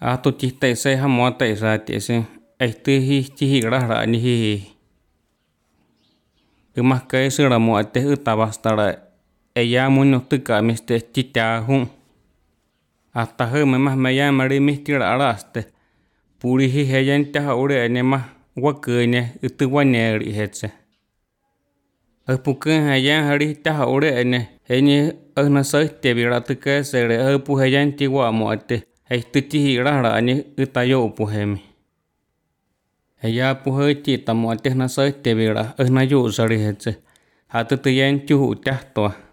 tu chỉ tệ xe ham món tệ ra tệ xe ấy tư hi chỉ hi ra ni hi mà cái sự là mọi tệ ta basta lại ấy ya muốn nó tự cả mình sẽ chỉ ta hung ta hơi mà ya mà đi mình chỉ ra ste puri hi hay yan ta ore ne mà quá cười nè tự quá nè đi hết se ở phụ cận hay yan hari ta ore ne hay ni ở nó sới tệ bị ra tự cái sẽ để ở phụ hay yan chỉ qua mọi tệ hay tự chỉ hi ra ni ta yo phụ hay mi hay ya phụ hơi chỉ tầm mọi tệ nó sới tệ bị ra ở nó yo ra đi hết se từ từ yan chú hụt chắc to